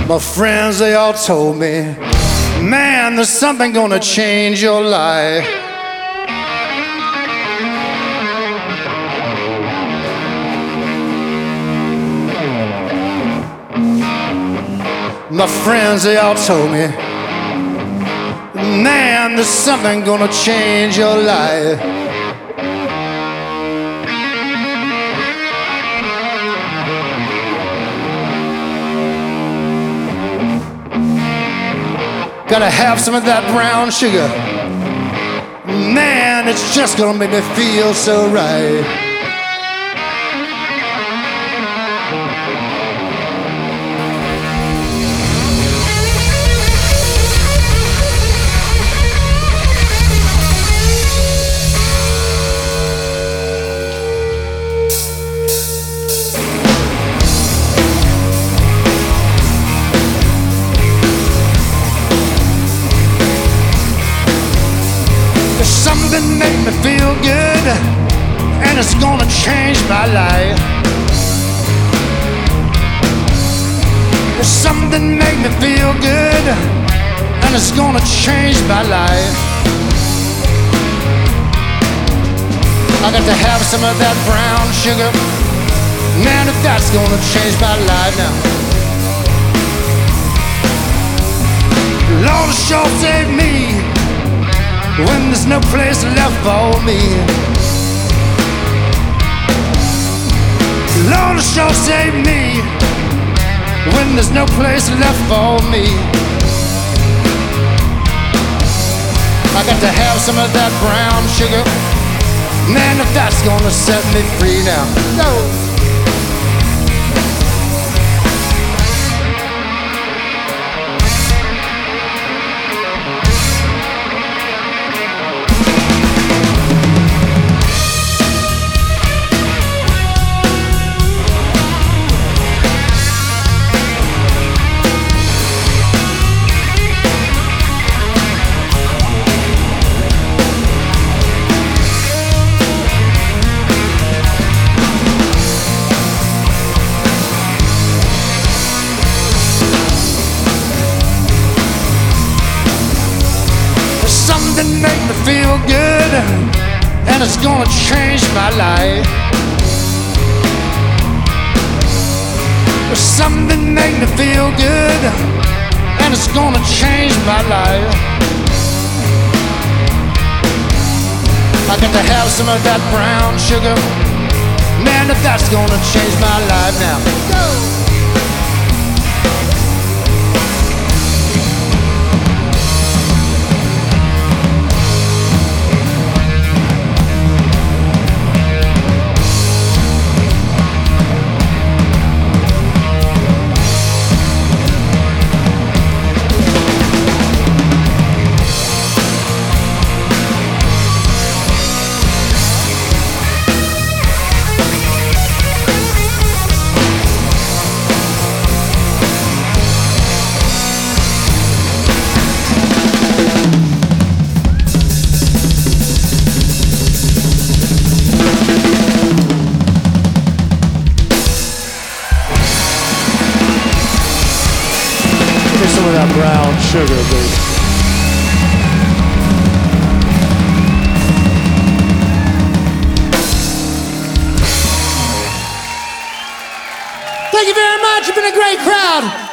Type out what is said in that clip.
My friends, they all told me, man, there's something gonna change your life. My friends, they all told me, man, there's something gonna change your life. Gotta have some of that brown sugar. Man, it's just gonna make me feel so right. Something make me feel good, and it's gonna change my life. There's something make me feel good, and it's gonna change my life. I got to have some of that brown sugar. Man, if that's gonna change my life now. Lord, sure save me when there's no place left for me. Lord, sure save me when there's no place left for me. I got to have some of that brown sugar. Man, if that's gonna set me free now. Go! Something make me feel good, and it's gonna change my life. Something make me feel good, and it's gonna change my life. I got to have some of that brown sugar. Man, if that's gonna change my life now. Go! Some of that brown sugar, baby. Thank you very much. You've been a great crowd.